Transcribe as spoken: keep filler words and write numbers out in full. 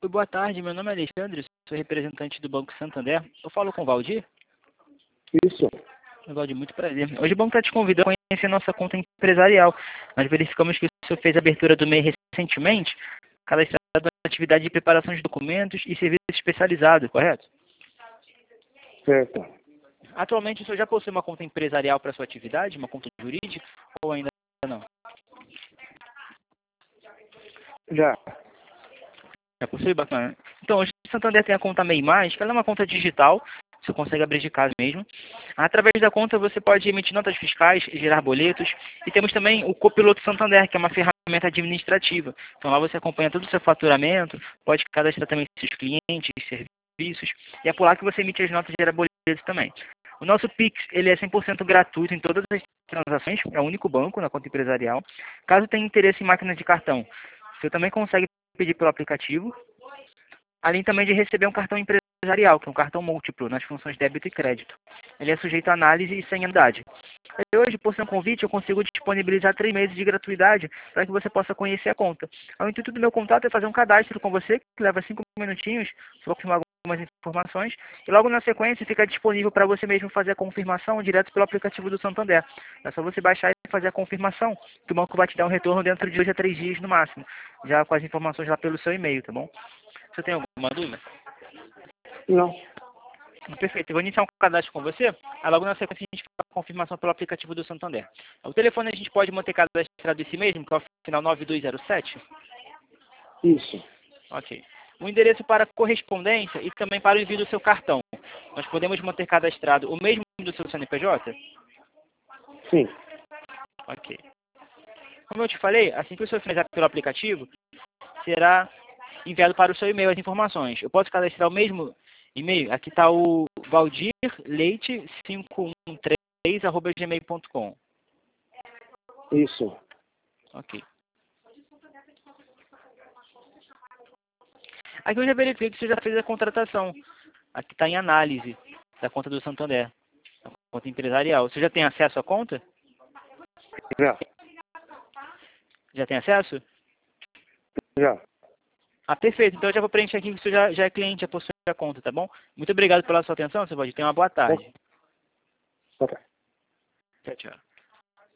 Oi, boa tarde, meu nome é Alexandre, sou representante do Banco Santander. Eu falo com o Valdir? Isso. Valdir, muito prazer. Hoje o banco está te convidando a conhecer nossa conta empresarial. Nós verificamos que o senhor fez a abertura do M E I recentemente, cadastrado na atividade de preparação de documentos e serviço especializado, correto? Certo. Atualmente o senhor já possui uma conta empresarial para sua atividade, uma conta jurídica, ou ainda não? Já. Já possui, bacana. Então, hoje o Santander tem a conta M E I mais, que ela é uma conta digital, você consegue abrir de casa mesmo. Através da conta você pode emitir notas fiscais, gerar boletos, e temos também o Copiloto Santander, que é uma ferramenta administrativa. Então lá você acompanha todo o seu faturamento, pode cadastrar também seus clientes, serviços, e é por lá que você emite as notas e gera boletos também. O nosso Pix, ele é cem por cento gratuito em todas as transações, é o único banco na conta empresarial. Caso tenha interesse em máquina de cartão, você também consegue pedir pelo aplicativo, além também de receber um cartão empresarial, que é um cartão múltiplo, nas funções débito e crédito. Ele é sujeito a análise e sem anuidade. E hoje, por ser um convite, eu consigo disponibilizar três meses de gratuidade para que você possa conhecer a conta. O intuito do meu contato é fazer um cadastro com você, que leva cinco minutinhos, vou confirmar algumas informações, e logo na sequência fica disponível para você mesmo fazer a confirmação direto pelo aplicativo do Santander. É só você baixar e fazer a confirmação, que o banco vai te dar um retorno dentro de dois a três dias no máximo, já com as informações lá pelo seu e-mail, tá bom? Você tem alguma dúvida? Não. Perfeito, eu vou iniciar um cadastro com você, aí logo na sequência a gente faz a confirmação pelo aplicativo do Santander. O telefone a gente pode manter cadastrado esse mesmo, que é o final nove dois zero sete? Isso. Ok. O endereço para correspondência e também para o envio do seu cartão. Nós podemos manter cadastrado o mesmo do seu C N P J? Sim. Ok. Como eu te falei, assim que o senhor finalizar pelo aplicativo, será enviado para o seu e-mail as informações. Eu posso cadastrar o mesmo e-mail? Aqui está o valdir leite cinco um três arroba gmail ponto com. Isso. Ok. Aqui eu já verifiquei que você já fez a contratação. Aqui está em análise da conta do Santander, a conta empresarial. Você já tem acesso à conta? Já. Já tem acesso? Já. Ah, perfeito. Então eu já vou preencher aqui que você já, já é cliente, já possui a conta, tá bom? Muito obrigado pela sua atenção, você pode ter uma boa tarde. Ok. Tchau, tchau.